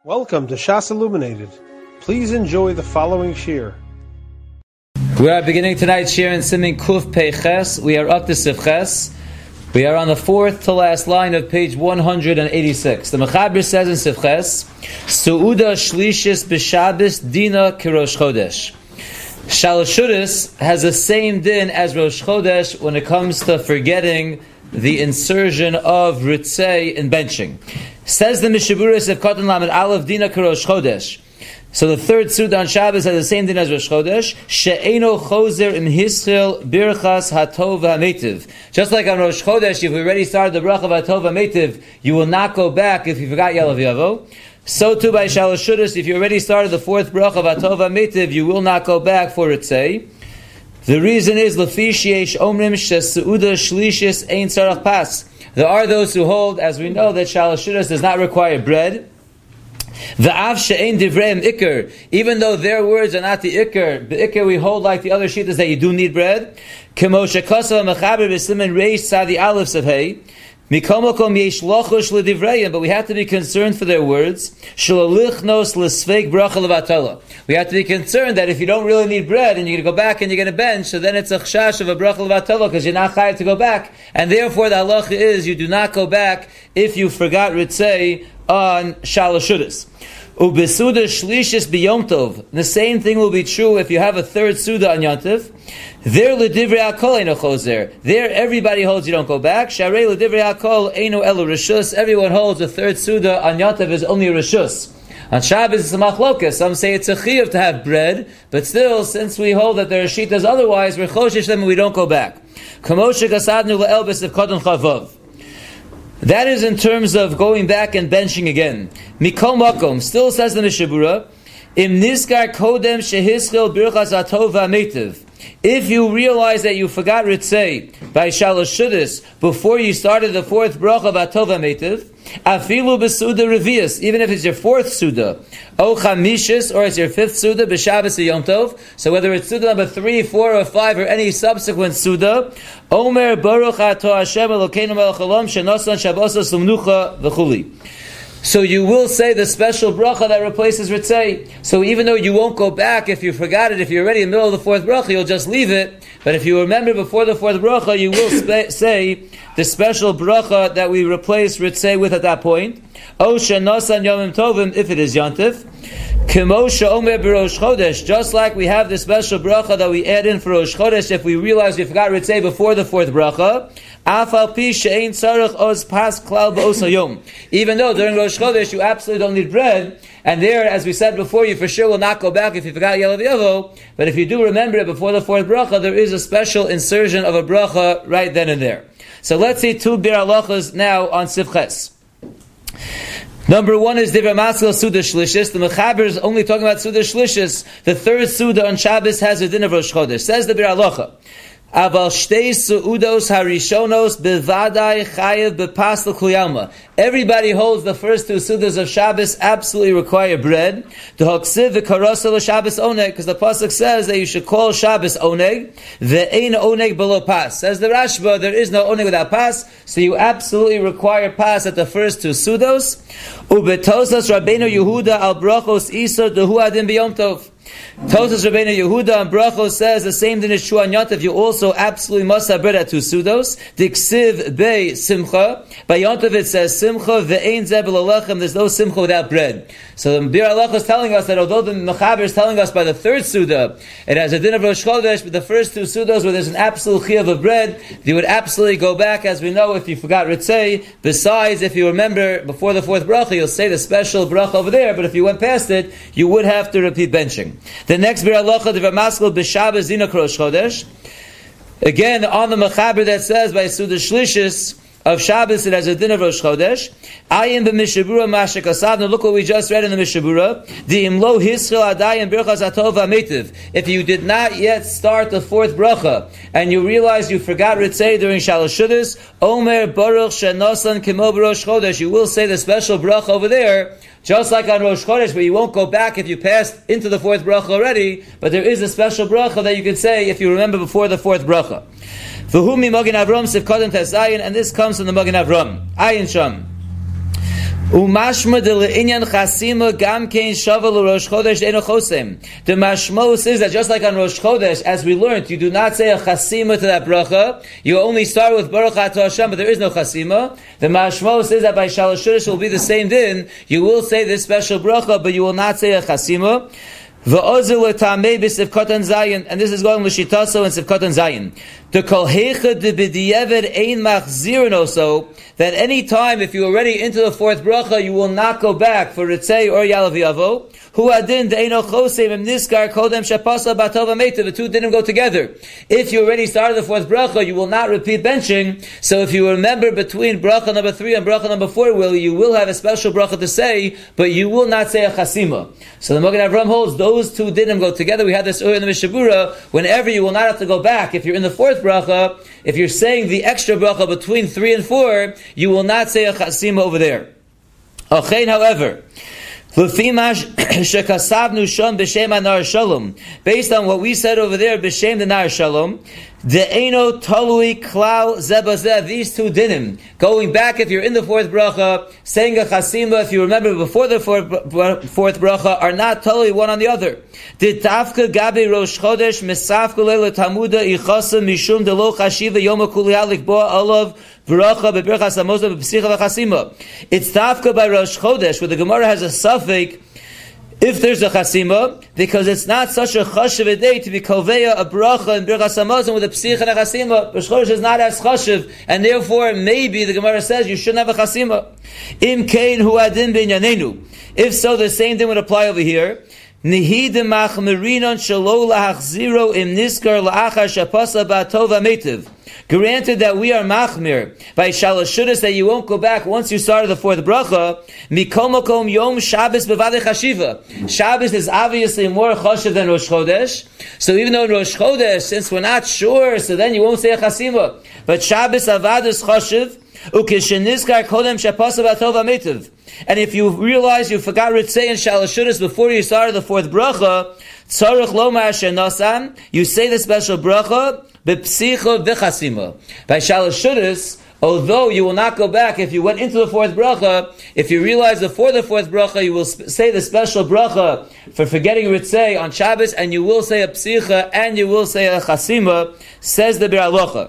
Welcome to Shas Illuminated. Please enjoy the following shir. We are beginning tonight's shir in Simin Kuf Peiches. We are up to Sivches. We are on the fourth to last line of page 186. The Mechaber says in Sivches, Su'uda Shlishis B'Shabbos Dina Kirosh Chodesh. Shalashudis has the same din as Rosh Chodesh when it comes to forgetting the insertion of Ritzei in benching. Says the Mishaburis of Katan Lamed Aleph Dina Kirosh Chodesh. So the third Suda on Shabbos has the same din as Rosh Chodesh. She'eno chozer im hischil birchas hatov ha'metiv. Just like on Rosh Chodesh, if we already started the bracha of hatov ha'metiv, you will not go back if you forgot Yelav Yavo. So too by Shalosh Shudas, if you already started the fourth bracha of hatov ha'metiv, you will not go back for Ritzei. The reason is Lefi sheyesh omrim she'su'uda shlishis ein tzarach pas. There are those who hold, as we know, that Shalosh Shudas does not require bread. V'av she'ein divreim ikar, even though their words are not the ikar, the ikar we hold like the other shittas that you do need bread. Kemo shekasa mechaber b'simen reish tzadi aleph savhei. Mikomokom yesh lochush ledivreim, but we have to be concerned for their words. Shalalichnos l'sfeik bracha levatala. We have to be concerned that if you don't really need bread and you're going to go back and you're going to bench, so then it's a chshash of a bracha levatala because you're not chayav to go back. And therefore the halacha is you do not go back if you forgot ritzei on Shalosh Shudas. Ubesuda shlishis b'yom tov. The same thing will be true if you have a third suda on Yontif. There l'divrei hakol eino chozer. There everybody holds you don't go back. Sharei l'divrei hakol eino elu rishus. Everyone holds a third suda on Yontif is only a rishus. On Shabbos it's a machlokas. Some say it's a chiyuv to have bread, but still, since we hold that there are shitas otherwise, we're choshesh them and we don't go back. Kamoshe gasadnu le'elbis of kodon chavav. That is in terms of going back and benching again. Mikol makom, still says the Mishabura, Im niskar kodem shehischil birchas hatov ha'metiv. If you realize that you forgot Ritzei by Shalosh Shudas before you started the fourth bracha of hatov ha'metiv, afilu b'suda revius, even if it's your fourth suda, o chamishis, or it's your fifth suda, b'Shabbos or Yom Tov, so whether it's suda number 3, 4, or 5, or any subsequent suda, Omer baruch ato Hashem Elokeinu melech haolam shenosan shabbos l'mnucha v'chuli. So you will say the special bracha that replaces Ritzei. So even though you won't go back if you forgot it, if you're already in the middle of the fourth bracha, you'll just leave it. But if you remember before the fourth bracha, you will say the special bracha that we replace Ritzei with at that point. O shenosan yomim tovim, if it is Yontif. Kemo she'omer b'Rosh Chodesh, just like we have the special bracha that we add in for Rosh Chodesh if we realize we forgot Ritzei before the fourth bracha. Afal pi she'ein tzarech oz pas klal b'os hayom. Even though during Rosh Chodesh you absolutely don't need bread, and there, as we said before, you for sure will not go back if you forgot Yelav Yavo, but if you do remember it before the fourth bracha, there is a special insertion of a bracha right then and there. So let's see two bir halachas now on Sivches. Number one is Divrei Maskil Suda Shlishis. The Mechaber is only talking about Suda Shlishis. The third Suda on Shabbos has a din of Rosh Chodesh. Says the Bir Halacha, Aval Shtei Su'udos Harishonos Bevadai Chayev Bepastel Kuyalma. Everybody holds the first two Sudas of Shabbos absolutely require bread. The Hoksiv V'Karosel Shabbos Oneg, because the Pasuk says that you should call Shabbos Oneg. Ve'ein Oneg below Pas. Says the Rashba, there is no Oneg without Pas, so you absolutely require Pas at the first two Sudos. Ubetosas Rabbeinu Yehuda al Brachos Isa Dehu Adin B'Yom Tov. Tosas Rabbeinu Yehuda and Brachos says the same thing is true on Yontif. You also absolutely must have bread at two sudos. Diksiv bei simcha. By Yontif it says simcha ve'ein zeh b'lalachem. There's no simcha without bread. So the Bir Halacha is telling us that although the Mechaber is telling us by the third suda it has a din of Rosh Chodesh, but the first two sudos where there's an absolute chiyuv of bread, you would absolutely go back, as we know, if you forgot Ritzei. Besides, if you remember before the fourth bracha, you'll say the special bracha over there, but if you went past it, you would have to repeat benching. The next Bir Halacha, Divrei Maskil b'Shabbos Dina Kirosh Chodesh. Again, on the Mechaber that says by Suda Shlishis of Shabbos, it has a din of Rosh Chodesh. Ayin b'Mishabura Mashek Asavna. Look what we just read in the Mishabura. The imlo hischil adayin birchas hatov ha'metiv. If you did not yet start the fourth bracha and you realize you forgot Ritzei during Shalosh Shudas, Omer baruch shenosan kimo b'Rosh Chodesh. You will say the special bracha over there, just like on Rosh Chodesh, but you won't go back if you passed into the fourth bracha already. But there is a special bracha that you can say if you remember before the fourth bracha. V'humi Magen Avram Sivkodim Tesayin, and this comes from the Magen Avram. Ayin Sham. Umashma de le'inyan chasima gam kein shava l'rosh chodesh eno chosem. The mashmos is that just like on Rosh Chodesh, as we learned, you do not say a chasima to that bracha. You only start with Baruch Atah Hashem, but there is no chasima. The mashmos is that by Shalosh Shudash will be the same din. You will say this special bracha, but you will not say a chasima. And this is going l'shitaso and Sivkatan Zayin. The kol heicha de b'diavad ein machzirin also, that any time if you're already into the fourth bracha, you will not go back for Ritzei or Yalav Yavo. Hu adin de'eno choseim im niskar kodem shapasa batov ameitav. The two didn't go together. If you already started the fourth bracha, you will not repeat benching. So if you remember between bracha number 3 and bracha number 4, you will have a special bracha to say, but you will not say a chasima. So the Magen Avraham holds those two didn't go together. We had this earlier in the Mishabura. Whenever you will not have to go back, if you're in the fourth bracha, if you're saying the extra bracha between 3 and 4, you will not say a chasima over there. However, based on what we said over there, b'shem the Nar Shalom, de'eno talui klal zebazeh, these two dinim, going back if you're in the fourth bracha, saying a chasima, if you remember before the fourth bracha, are not totally one on the other. Ditafka gabi rosh chodesh misafka leila tamuda ichasa mishum delo chashiva yoma kulihalik bo alav bracha bebirchas hamoza bepsicha v'chasima. It's tafka by rosh chodesh, where the Gemara has a suffix if there's a chasima, because it's not such a chashiv a day to be koveya a bracha and birchas hamazon with a psich and a chasima. Rosh Chodesh is not as chashiv, and therefore maybe the Gemara says you shouldn't have a chasima. Im kein hu adin b'inyanenu. If so, the same thing would apply over here. Nihid machmerinon shelo lahachziro im niskar la'achar shapasa ba'tov ha'metiv. Granted that we are machmir by shalosh shudas that you won't go back once you started the fourth bracha. Mikol makom yom Shabbos bevadei chashiva. Shabbos is obviously more chashiv than Rosh Chodesh. So even though in Rosh Chodesh, since we're not sure, so then you won't say a chasima. But Shabbos avad is chashiv. Ukeshenizkar kodem shapasa b'tov ha'metiv. And if you realize you forgot Ritzei and Shalosh Shudas before you started the fourth bracha, tzarich lomar shenasan, you say the special bracha b'psicha v'chasima. By Shalosh Shudas, although you will not go back if you went into the fourth bracha, if you realize before the fourth bracha, you will say the special bracha for forgetting Ritzei on Shabbos, and you will say a psicha and you will say a chasima, says the Bir Halacha.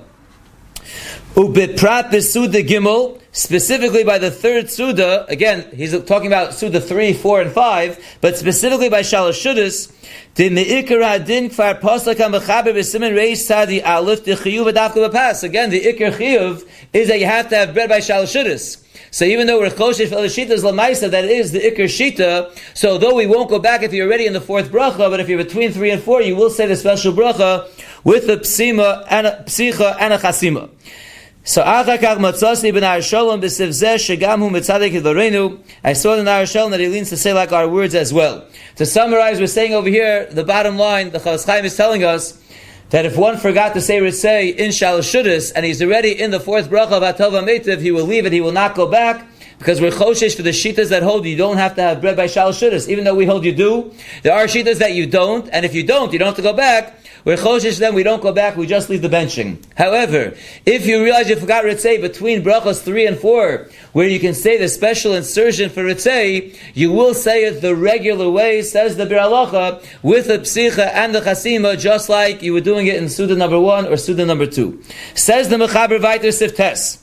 Ubiprat b'suda gimel, specifically by the third suda, again, he's talking about suda 3, 4, and 5, but specifically by Shalosh Shudas, the me'ikar hadin kfar pasakam b'chaber b'simen reis tzadi aleph the chiyuv adavka b'pas. Again, the ikar chiyuv is that you have to have bread by Shalosh Shudas. So even though we're choshesh for the shita is lamaisa, that is the ikar shita. So though we won't go back if you're already in the fourth bracha, but if you're between 3 and 4, you will say the special bracha with a psima and a psicha and a chasima. So achakach matzasni ben Nar Shalom b'sivzeh shegam hu mitzadik idvarenu. I saw the Nar Shalom that he leans to say like our words as well. To summarize, we're saying over here, the bottom line, the Chafetz Chaim is telling us that if one forgot to say Ritzei in Shalosh Shudas and he's already in the fourth bracha of Atov HaMeitiv, he will leave it, he will not go back, because we're choshesh for the shitas that hold you don't have to have bread by Shalosh Shudas. Even though we hold you do, there are shitas that you don't, and if you don't have to go back. We're choshesh then, we don't go back, we just leave the benching. However, if you realize you forgot Ritzei between brachas 3 and 4, where you can say the special insertion for Ritzei, you will say it the regular way, says the Bir Halacha, with the psicha and the chasima, just like you were doing it in Suda number 1 or Suda number 2. Says the Mechaber Vayter Siftes.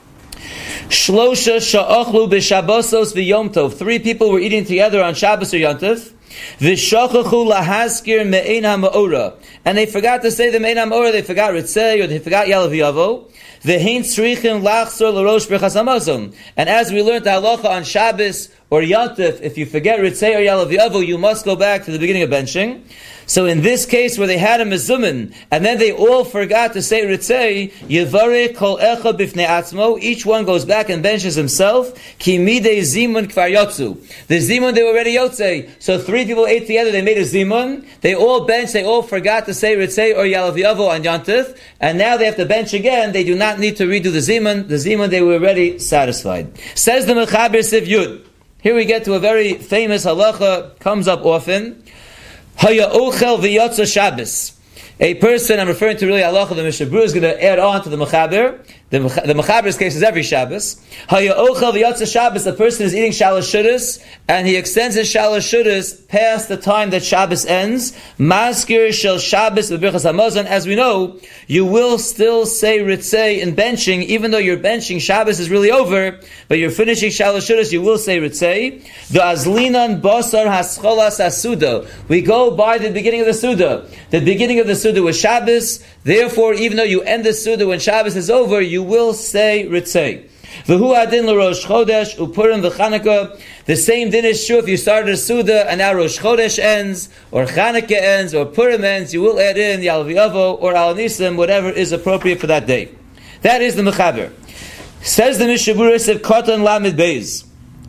Shlosha sha'achlu b'shabbosos v'yom tov. 3 people were eating together on Shabbos or Yom Tov. V'shachachu lahaskir me'ein ha'ma'ora. And they forgot to say the me'ein ha'ma'ora, they forgot Ritzei, or they forgot Yalav Yavo. V'hein tzrichim lachzor l'rosh birchas hamazon. And as we learned the halacha on Shabbos or Yom Tov, if you forget Ritzei or Yalav Yavo, you must go back to the beginning of benching. So in this case, where they had a mezumin, and then they all forgot to say Ritzei, Yevareh kol echa bifnei atzmo, each one goes back and benches himself, ki midei zimun kvar yotzu. The zimun, they were already yotzei. So 3 people ate together, they made a zimun, they all benched, they all forgot to say Ritzei or Yalav Yavo on Yom Tov, and now they have to bench again, they do not need to redo the zimun, they were already satisfied. Says the Mechaber Siv Yud. Here we get to a very famous halacha, comes up often. Haya ochel v'yotza Shabbos. A person, I'm referring to really halacha, the Mishabura is going to add on to the Mechaber, The Mechaber's case is every Shabbos. Haya'ochel v'yatza Shabbos, a person is eating Shalosh Shudas, and he extends his Shalosh Shudas past the time that Shabbos ends. Maskir shel Shabbos v'birchas hamazon. As we know, you will still say Ritzei in benching, even though you're benching, Shabbos is really over, but you're finishing Shalosh Shudas, you will say Ritzei. The Azlinan Basar Hascholas Asuda. We go by the beginning of the Suda. The beginning of the Suda was Shabbos, therefore, even though you end the Suda when Shabbos is over, you will say Ritzei. V'hu adin l'Rosh Chodesh u'Purim v'Chanukah. The same din is true if you started a Suda and now Rosh Chodesh ends, or Chanukah ends, or Purim ends, you will add in Yal V'Yavo or Al Nisim, whatever is appropriate for that day. That is the Mechaber. Says the Mishaburis of Kotan Lamed Beis.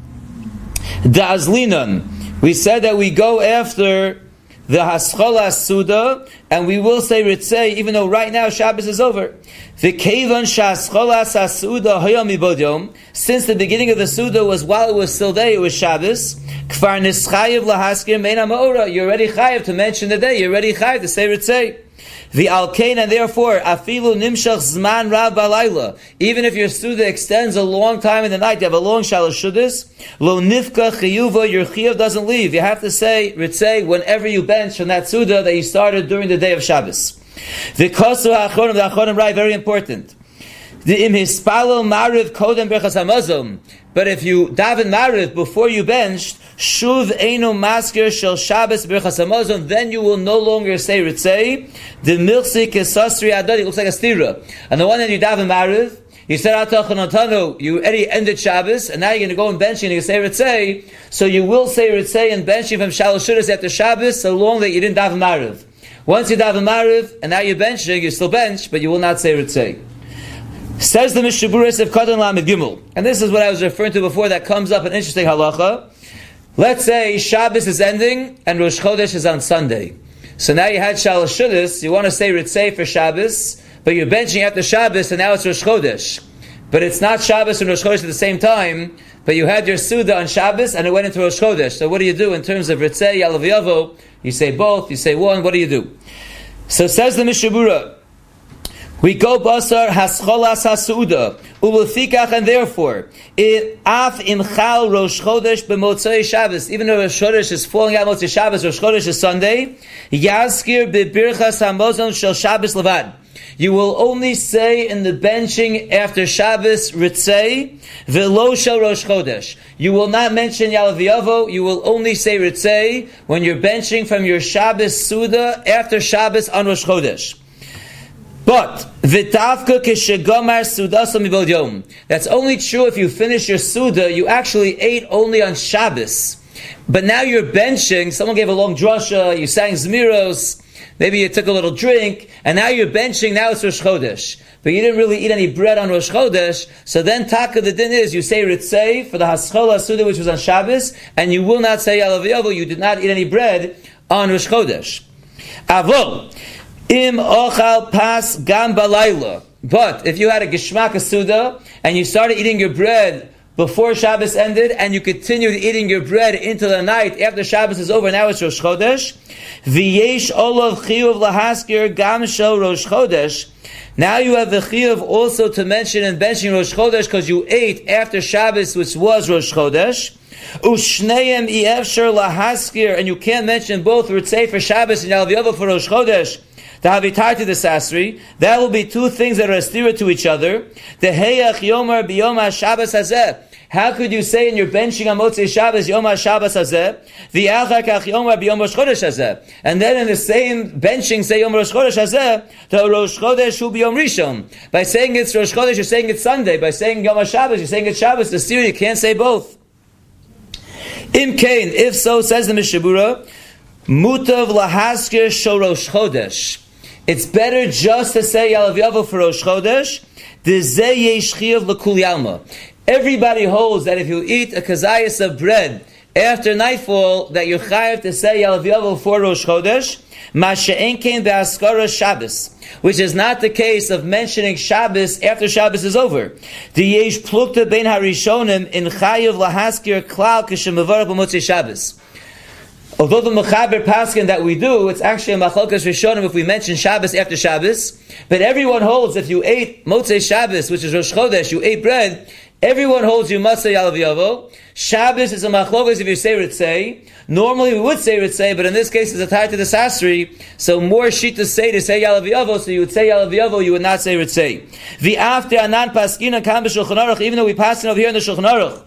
Da'azlinan. We said that we go after the Haschola Suda, and we will say Ritzei, even though right now Shabbos is over. V'keivan sh'Haschola Suda hayom ibod. Since the beginning of the Suda was while it was still day, it was Shabbos. Kfar nischayev lahaskir meina ma'ora. You're already chayev to mention the day. You're already chayev to say Ritzei. The alkein, and therefore afilu nimshach zman rav balayla. Even if your Suda extends a long time in the night, you have a long Shalosh Shudas. Lo nifka chiyuva, your chiyuv doesn't leave. You have to say Ritzei whenever you bench from that Suda that you started during the day of Shabbos. The kosu ha'achronim, the achronim write, very important. The im hispalo mariv kodem berchas hamazon. But if you daven mariv before you benched, shuv eino masker shel Shabbos berchas hamazon, then you will no longer say Ritzei. The milchsi kesasri adadi, it looks like a stira. And the one that you daven mariv, you said Atachanotanu, you already ended Shabbos, and now you're going to go and bench and you say Ritzei. So you will say Ritzei and benching from Shalosh Shudas after Shabbos, so long that you didn't daven mariv. Once you daven mariv, and now you're benching, you still bench, but you will not say Ritzei. Says the Mishaburis of Kodan Lamed Gimel, and this is what I was referring to before, that comes up an interesting halacha. Let's say Shabbos is ending, and Rosh Chodesh is on Sunday. So now you had Shalosh Shudas, you want to say Ritzei for Shabbos, but you're benching after Shabbos, and now it's Rosh Chodesh. But it's not Shabbos and Rosh Chodesh at the same time, but you had your Suda on Shabbos, and it went into Rosh Chodesh. So what do you do in terms of Ritzei, Yal V'Yavo? You say both, you say one, what do you do? So says the Mishabura, we go basar hascholas hasuda ulufikach, and therefore af imchal Rosh Chodesh b'motzei Shabbos, even though Rosh Chodesh is falling out Motzei Shabbos, Rosh Chodesh is Sunday, yazkir b'birchas hamazon shel Shabbos levad. You will only say in the benching after Shabbos Ritzei v'lo shel Rosh Chodesh. You will not mention Yal V'Yavo. You will only say Ritzei when you're benching from your Shabbos Suda after Shabbos on Rosh Chodesh. But v'tavka k'shegomar sudasa mibod yom. That's only true if you finish your Suda. You actually ate only on Shabbos, but now you're benching. Someone gave a long drasha. You sang Zmiros. Maybe you took a little drink, and now you're benching, now it's Rosh Chodesh. But you didn't really eat any bread on Rosh Chodesh, so then taka, the din is, you say Ritzei for the Haschola Suda, which was on Shabbos, and you will not say Yal V'Yavo, you did not eat any bread on Rosh Chodesh. Avol, im ochal pas gam balayla. But if you had a Geshmak Suda, and you started eating your bread before Shabbos ended, and you continued eating your bread into the night after Shabbos is over, now it's Rosh Chodesh. V'yesh olav chiyuv lahaskir gam shel Rosh Chodesh. Now you have the chiyuv also to mention and benching Rosh Chodesh because you ate after Shabbos, which was Rosh Chodesh. Ushneim iefsher lahaskir, and you can't mention both Ritzei for Shabbos and Yal V'Yavo for Rosh Chodesh. The habitai to the sasri, that will be two things that are astira to each other. The heyach yomar biyom ha-Shabbos hazeh. How could you say in your benching on Motzei Shabbos Yom HaShabbos hazeh, the achar kach yomar biyom Rosh Chodesh hazeh, and then in the same benching say Yom Rosh Chodesh hazeh, the Rosh Chodesh hu biyom Rishon. By saying it's Rosh Chodesh, you're saying it's Sunday. By saying Yom HaShabbos, you're saying it's Shabbos. The astira, you can't say both. Im kain, if so, says the Mishabura, mutav lahaskir shel Rosh Chodesh. It's better just to say Yal V'Yavo for Rosh Chodesh. D'zeh yesh chiyuv l'kul yalma. Everybody holds that if you eat a kazayas of bread after nightfall, that you're chayav to say Yal V'Yavo for Rosh Chodesh. Ma she'en kein be'askara Shabbos, which is not the case of mentioning Shabbos after Shabbos is over. The yesh plukta bein harishonim in chayav lahaskir klal k'shemavarach b'motzei Shabbos. Although the Mechaber Paskin that we do, it's actually a Machlokas Rishonim if we mention Shabbos after Shabbos. But everyone holds if you ate Motzei Shabbos, which is Rosh Chodesh, you ate bread, everyone holds you must say Yalav Yavo. Shabbos is a Machlokas if you say Ritzei. Normally we would say Ritzei, but in this case it's a tie to the Sasri, so more Shita say to say Yalav Yavo, so you would say Yalav Yavo, you would not say Ritzei. The after Anan Paskina Kam B'Shulchan Aruch, even though we pass it over here in the Shulchan Aruch,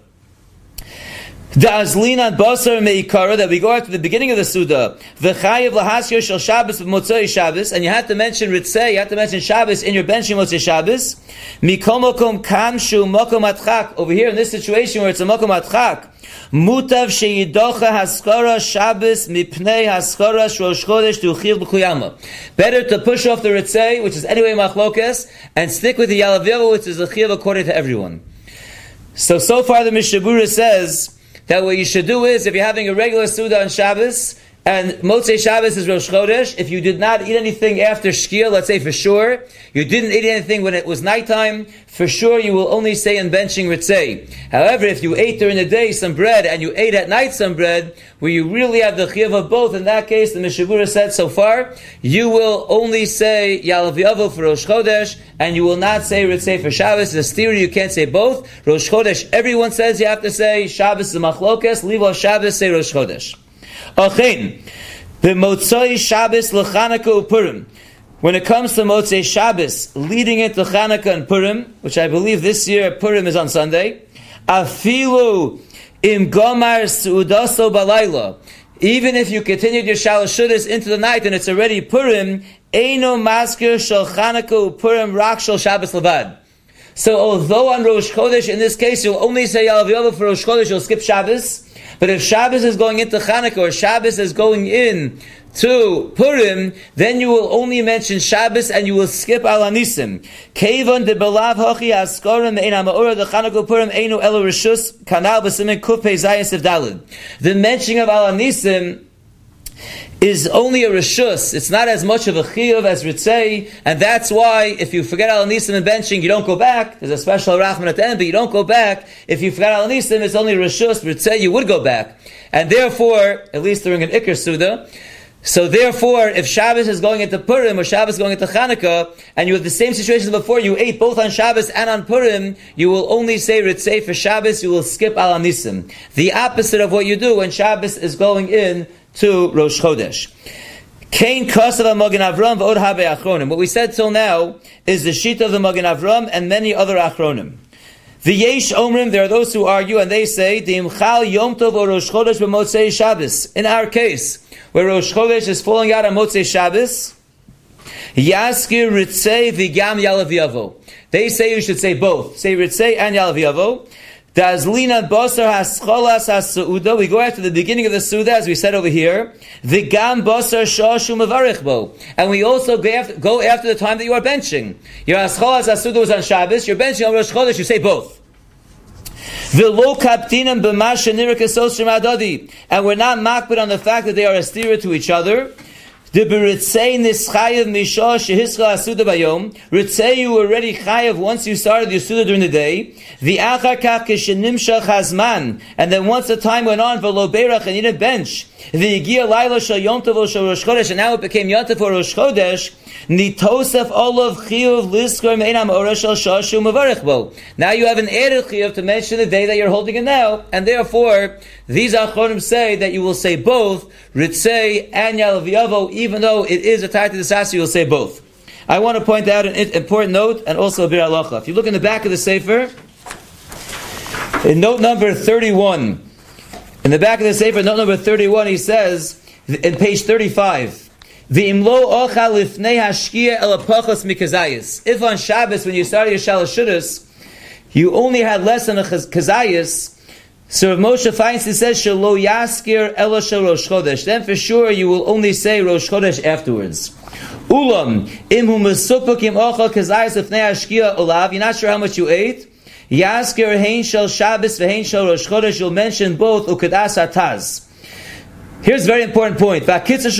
the Azlinan Basar Meikara, that we go out to the beginning of the Suda, the Chayiv Lahasir Shel Shabbos Motzei Shabbos, and you have to mention Ritzei, you have to mention Shabbos in your benching Motzei Shabbos. Mikol Mokom Kamshu Mokom Atchak. Over here in this situation where it's a Mokom Atchak, Mutav Sheyidocha Haskara Shabbos Mipnei Haskara Rosh Chodesh Tuchil B'Kuyama. Better to push off the Ritzei, which is anyway Machlokes, and stick with the Yalav Yavo, which is a Chiv according to everyone. So far the Mishabura says that what you should do is, if you're having a regular Suda on Shabbos, and Motzei Shabbos is Rosh Chodesh, if you did not eat anything after Shkia, let's say for sure, you didn't eat anything when it was nighttime, for sure you will only say in benching Ritzei. However, if you ate during the day some bread, and you ate at night some bread, where you really have the Chiyuv of both, in that case, the Mishabura said so far, you will only say Yalav Yavo for Rosh Chodesh, and you will not say Ritzei for Shabbos. It's a theory, you can't say both. Rosh Chodesh, everyone says you have to say Shabbos is a Machlokes, leave off Shabbos, say Rosh Chodesh. Achein, the Motzei Shabbos l'Chanukah uPurim. When it comes to Motzei Shabbos, leading into Chanukah and Purim, which I believe this year Purim is on Sunday, Afilu im Gomar Su'udaso Balayla. Even if you continued your Shalosh Shudas into the night and it's already Purim, Eino Maskir Shel Chanukah uPurim Rak Shel Shabbos Levad. So although on Rosh Chodesh, in this case, you'll only say Yalav Yavo for Rosh Chodesh, you'll skip Shabbos. But if Shabbos is going into Chanukah or Shabbos is going in to Purim, then you will only mention Shabbos and you will skip Al Anisim. Kevon de belav hachi askarim ein ha'ma'ora the Chanukah Purim einu elo rishus kanal b'simen kuf pei zayin sif dalid. The mentioning of Al Anisim is only a reshus. It's not as much of a chiyuv as Ritzei, and that's why if you forget Al Anisim and benching, you don't go back. There's a special rachman at the end, but you don't go back. If you forget Al Anisim, it's only reshus. Ritzei, you would go back. And therefore, at least during an Iker Suda, so therefore, if Shabbos is going into Purim or Shabbos is going into Chanukah, and you have the same situation as before, you ate both on Shabbos and on Purim, you will only say Ritzei for Shabbos, you will skip Al Anisim. The opposite of what you do when Shabbos is going in to Rosh Chodesh. Kain Kasav Magen Avram v'od habe Achronim. What we said till now is the Shita of the Magen Avram and many other Achronim. V'yesh Omrim, there are those who argue and they say, D'imchal Yom Tov or Rosh Chodesh b'Motzei Shabbos. In our case, where Rosh Chodesh is falling out on Motzei Shabbos, Yaskir Ritzei v'gam Yalav Yavo. They say you should say both. Say Ritzei and Yalav Yavo. Dazlina basar hascholas hasuda. We go after the beginning of the Suda, as we said over here. The gam basar shashu mevarich, and we also go after the time that you are benching. Your hascholas hasuda was on Shabbos. You're benching on Rosh Chodesh. You say both. V'lo kaptinam b'masha nirakasos shemadadi, and we're not makbid on the fact that they are a stira to each other. The b'ritzei nischayev misha shehischa asuda bayom. Ritzei you were already chayev once you started your suda during the day. The achar kach kishenimshach hazman, and then once the time went on v'lo berach and you didn't bench. The yigia laila shel yom tov shel Rosh Chodesh, and now it became yom tov for Rosh Chodesh. Nitosef olav chiyuv liskor meinam orashal shashu mevarich bo. Now you have an added chiyuv to mention the day that you're holding it now, and therefore these achronim say that you will say both Ritzei and Yalav Yavo, even though it is a tie to the Sasi, you'll say both. I want to point out an important note and also a bir halacha. If you look in the back of the Sefer, in note number 31, in the back of the Sefer, note number 31, he says, in page 35, if on Shabbos, when you started your Shalosh Shudas, you only had less than a kazayis, so if Moshe Feinstein says, Shelo Yaskir Ela Shel Rosh Chodesh, then for sure you will only say Rosh Chodesh afterwards. Ulam, Imhu Mesupakim Ochel Kazayis Lifnei Hashkia Olav, you're not sure how much you ate, Yaskir Hein Shel Shabbos Ve'Hein Shel Rosh Chodesh, you'll mention both Ukedas Ataz. Here's a very important point. This is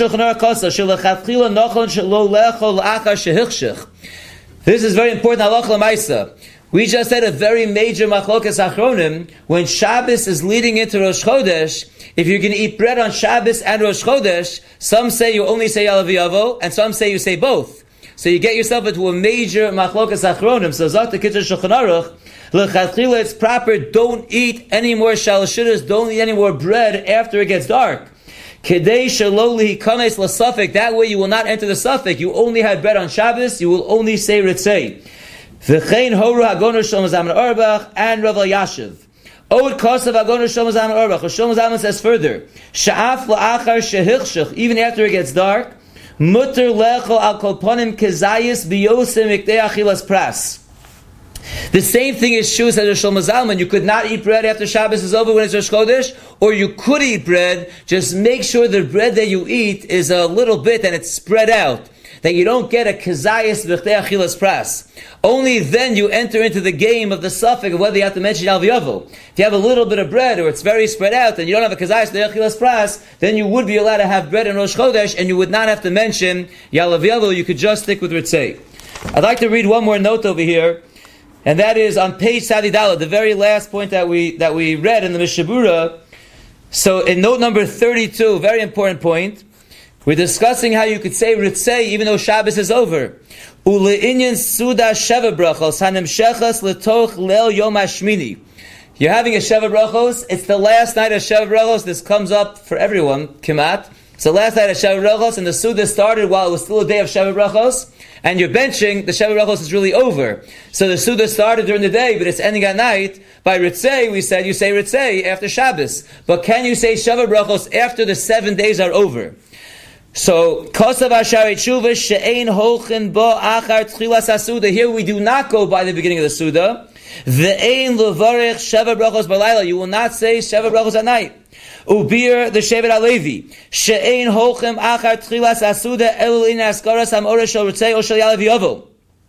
very important. Halach l'maisa. We just had a very major machlokas achronim. When Shabbos is leading into Rosh Chodesh, if you're going to eat bread on Shabbos and Rosh Chodesh, some say you only say Yalav Yavo, and some say you say both. So you get yourself into a major machlokas achronim. So Zot the Kitzur Shulchan Aruch, l'chadchila it's proper, don't eat any more shalashudas, don't eat any more bread after it gets dark. Kedei shelo lihikanes lasafek, that way you will not enter the safek. You only had bread on Shabbos, you will only say ritzei. V'chein horu hagoner Shlomo Zalman Auerbach and Rav Yashiv. Od kosav hagoner Shlomo Zalman Auerbach. Shlomo Zalman says further, sha'af la'achar shehichshach, even after it gets dark, mutter lechol al kolponim kezayis biyosim mikdei achilas pras. The same thing is true, says Shlomo Zalman. You could not eat bread after Shabbos is over when it's Rosh Chodesh, or you could eat bread. Just make sure the bread that you eat is a little bit and it's spread out, that you don't get a kezayis v'chtei achilas pras. Only then you enter into the game of the suffix of whether you have to mention Yalav Yavo. If you have a little bit of bread, or it's very spread out, and you don't have a kezayis v'chtei achilas pras, then you would be allowed to have bread in Rosh Chodesh, and you would not have to mention Yalav Yavo. You could just stick with Ritzei. I'd like to read one more note over here, and that is on page Sadidala, the very last point that we read in the Mishabura. So in note number 32, very important point, we're discussing how you could say Ritzei even though Shabbos is over. Ule'inyan suda sheva brachos hanimshechas letoch leil yom hashmini. You're having a sheva brachos. It's the last night of sheva brachos. This comes up for everyone, kimat. It's the last night of sheva brachos, and the suda started while it was still a day of sheva brachos. And you're benching, the sheva brachos is really over. So the suda started during the day, but it's ending at night. By Ritzei, we said you say Ritzei after Shabbos. But can you say sheva brachos after the 7 days are over? So, Kosav Asharet Shuvah she'ein holchen bo achar tchilas hasuda. Here we do not go by the beginning of the Suda. Ve'ein levarech sheva brachos balayla. You will not say sheva brachos at night. Ubir the Shevet HaLevi she'ein holchem achar tchilas hasuda elulin askaras hamora shel ritzei or shel Yalav Yavo.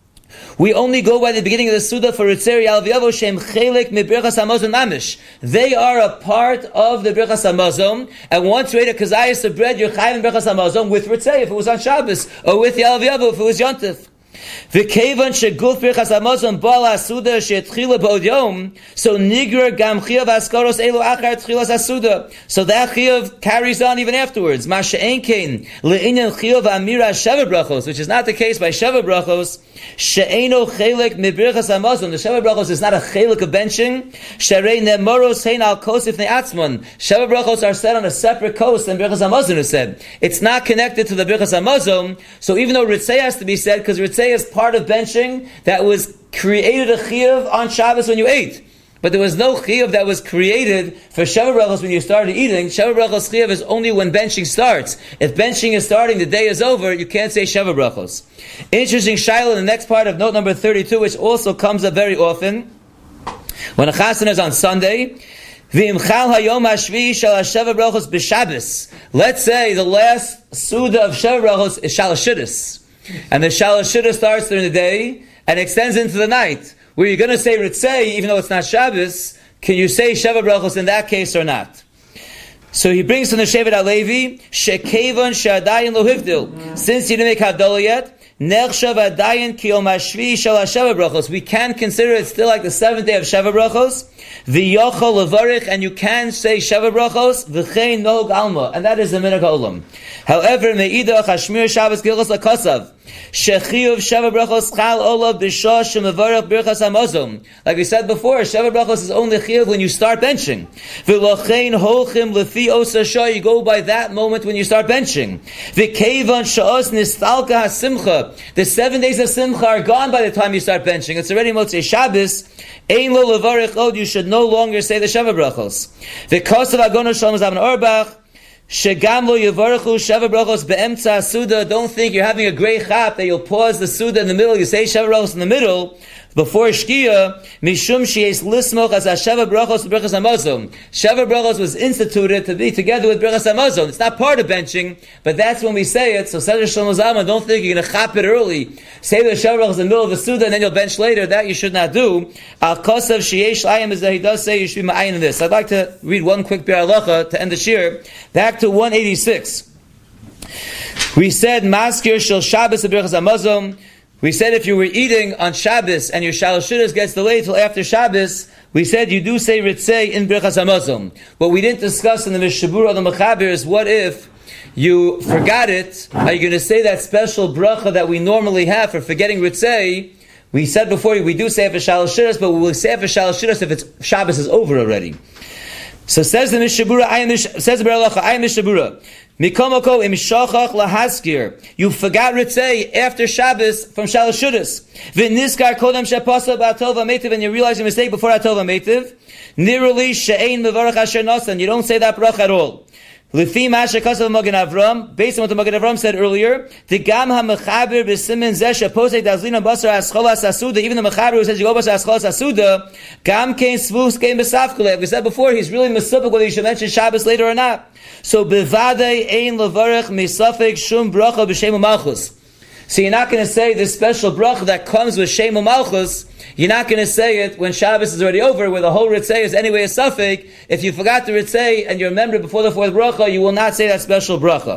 We only go by the beginning of the Suda for Ritzei Yalav Yavo Shem Chelek Mibrichas Hamazon Mamish. They are a part of the Brichas Hamazon, and once you ate a kazayas of bread, you're chayv in Brichas Hamazon with Ritzei if it was on Shabbos, or with Yalav Yavo if it was Yontif. V'kevan sheguf Brichas Hamazon ba'al hasuda she'etchila ba'od yom, so nigrer gam chiyav haskaros elu achar tchilas hasuda. So that chiyav carries on even afterwards. Ma she'en kein le'inyan chiyav amira sheva brachos, which is not the case by sheva brachos. She'eno chelek mibrichas hamazon. The sheva brachos is not a chelek of benching. Sharei nemoros hein al kosif ne'atzmon. Sheva brachos are said on a separate coast than brichas hamazon is said. It's not connected to the brichas hamazon. So even though Ritzei has to be said, because Ritzei is part of benching that was created a chiyuv on Shabbos when you ate. But there was no chiyuv that was created for sheva brachos when you started eating. Sheva brachos chiyuv is only when benching starts. If benching is starting, the day is over, you can't say sheva brachos. Interesting shaila in the next part of note number 32, which also comes up very often. When a chassan is on Sunday, V'imchal hayom hashvi shel sheva brachos b'Shabbos. Let's say the last suda of sheva brachos is shalashudas. And the shalashuda starts during the day and extends into the night. Where you're going to say Ritzei, even though it's not Shabbos, can you say Sheva Brachos in that case or not? So he brings from the Shevet HaLevi, Shekevan she'adayin lo hivdil. Since you didn't make Havdalah yet, Nechshav adayin ki yom hashvi shel Sheva Brachos. We can consider it still like the 7th day of Sheva Brachos. V'yochol levarich, and you can say Sheva Brachos, v'chein nog alma. And that is the minhag ha'olam. However, me'idach hashmir Shabbos gilchos lakasav. Shechiyuv Sheva Brachos chal olav b'shah shemevarach birchas hamazon. Like we said before, Sheva Brachos is only chiyuv when you start benching. V'lochein holchim lefi osa shah. You go by that moment when you start benching. V'kevan sha'os nistalka hasimcha. The 7 days of simcha are gone by the time you start benching. It's already Motzei Shabbos. Ein lo levarich od. You should no longer say the Sheva Brachos. V'kosav agono Shlomo Zalman Auerbach. Shegam lo yivarachu sheva brachos be'emtza suda. Don't think you're having a great chap that you'll pause the suda in the middle. You say sheva brachos in the middle before shkia. Mishum sheis lismoch as sheva brachos brachos hamazon. Sheva brachos was instituted to be together with brachos hamazon. It's not part of benching, but that's when we say it. So says Shlomo Zalman, don't think you're going to chap it early. Say the sheva brachos in the middle of the suda and then you'll bench later. That you should not do. Al kosav sheyesh layim, is that he does say you should be ma'ayin in this. I'd like to read one quick biur halacha to end the shir. Back to 186. We said Maskir Shel Shabbos Birchas Hamazon. We said if you were eating on Shabbos and your Shalosh Shudas gets delayed till after Shabbos, we said you do say Ritzei in Birchas HaMazon. What we didn't discuss in the Mishabura or the Mechaber is what if you forgot it? Are you going to say that special bracha that we normally have for forgetting Ritzei? We said before we do say it for Shalosh Shudas, but we will say it for Shalosh Shudas if it's Shabbos is over already. So says the Mishabura, says the Beralacha, I am Mishabura. Mikomoko im shochach lahaskir. You forgot Ritzei after Shabbos from Shalosh Shudas. V'niskar kodem shepasa ba'atov ha'metiv, and you realize your mistake before atov ha'metiv. Niruli she'ein mevarach asher nasan. You don't say that bracha at all. Lefi ma'asher kasav Magen Avram, based on what the Magen Avram said earlier, the gam ha'mechaber b'simen zeh sheposek dazlina basar ascholas asuda, even the mechaber who says you go basar ascholas asuda, gam kein svus kein besafkule. We said before, he's really mesupik whether you should mention Shabbos later or not. So bevadei ein levarech misafek shum bracha b'shem u'malchus. So you're not going to say this special bracha that comes with Shem u'malchus. You're not going to say it when Shabbos is already over, where the whole Ritzei is anyway a suffix. If you forgot the Ritzei and you remember before the fourth bracha, you will not say that special bracha.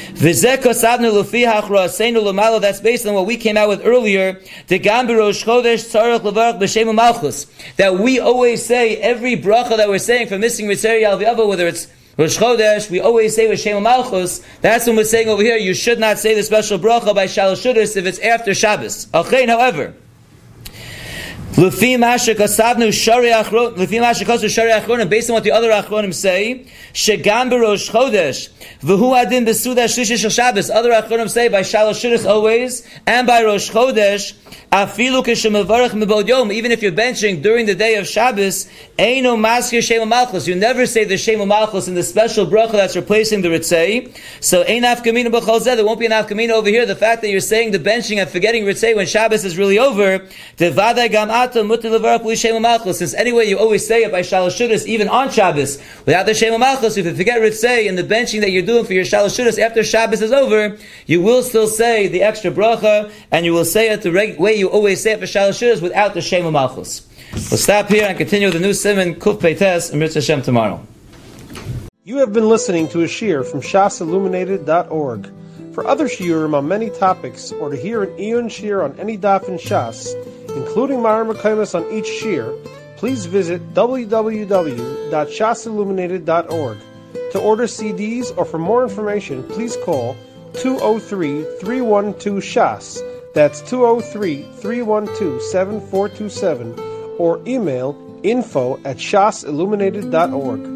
That's based on what we came out with earlier. That we always say every bracha that we're saying for missing Ritzei Yalviava, whether it's Rosh Chodesh, we always say with Shem Malchus. That's when we're saying over here, you should not say the special bracha by Shalosh Shudas if it's after Shabbos. However, Lefi Masha Kasavnu Shari Achron, Lefi Masha Kasu Shari Achron, based on what the other Achronim say, Shegam B'Rosh Chodesh, V'hu Adin B'Suda Shlishi Shel Shabbos. Other Achronim say by Shalosh Shudas always, and by Rosh Chodesh, Afilu Kishemevarach Mibod Yom. Even if you're benching during the day of Shabbos, Eino Maskir Shem Malchus. You never say the Shem Malchus in the special bracha that's replacing the Ritzei. So Ein Afkamina B'Chol Zeh. There won't be an Afkamina over here. The fact that you're saying the benching and forgetting Ritzei when Shabbos is really over, Devadai Gam Ata Mutter Levarach B'Li Shem Malchus. Since anyway you always say it by Shalosh Shudas, even on Shabbos, without the Shem Malchus, if you forget Ritzei and the benching that you're doing for your Shalosh Shudas after Shabbos is over, you will still say the extra bracha, and you will say it the way you always say it for Shalosh Shudas without the Shem Malchus. We'll stop here and continue with the new Siman Kuf Peites and Mitzvah Hashem tomorrow. You have been listening to a shiur from shasilluminated.org. For other shiurim on many topics, or to hear an Iyun shiur on any daf in Shas, including Mara Mekaymas on each shiur, please visit www.shasilluminated.org. To order CDs or for more information, please call 203-312-SHAS. That's 203-312-7427, or email info@shasilluminated.org.